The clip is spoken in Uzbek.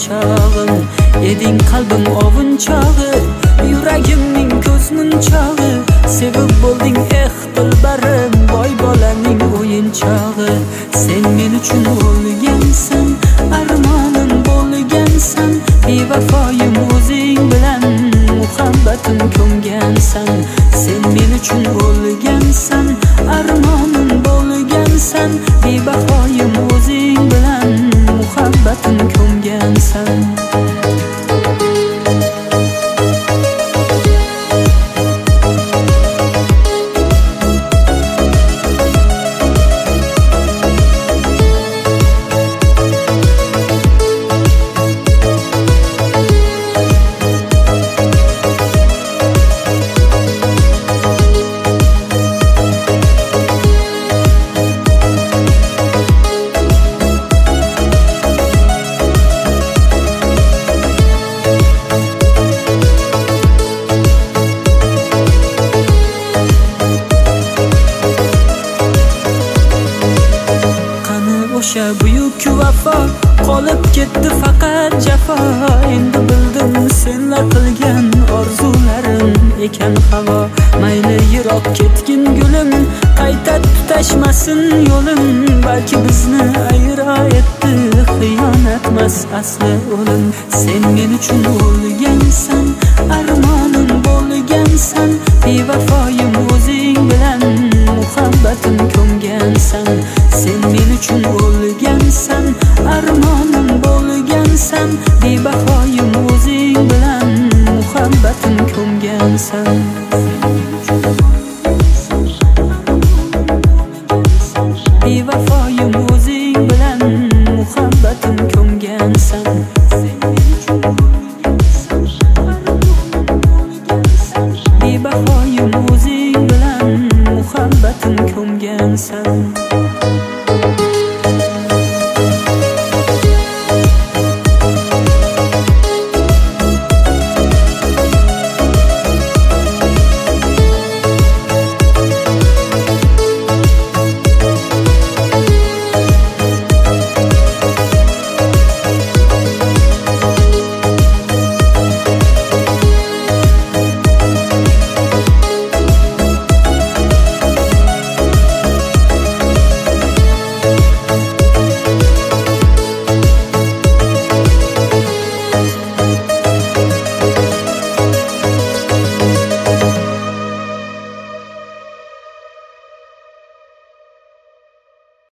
chog'im, eding qalbim ovunchog'i, yuragimning ko'z munchog'i, sevib bo'lding dilbarim, boy bolaning o'yinchog'i. Sen men uchun o'lgansan, armonim bo'lgansan, bevafoyim o'zing bilan muhabbatim ko'mgansan. Sen men uchun o'lgansan, armonim bo'lgansan, bevafoyim o'zing bilan muhabbatim ko'mgansan. O'sha buyuk vafo qolib ketdi faqat jafo. Endi bildim senlar qilgan orzularim ekan havo. Mayli yiroq ketgin gulim, qayta tutashmasin yo'lim. Balki bizni ayro etdi xiyonatmas asli o'lim. Sen men uchun o'lgansan, armonim bo'lgansan, bevafo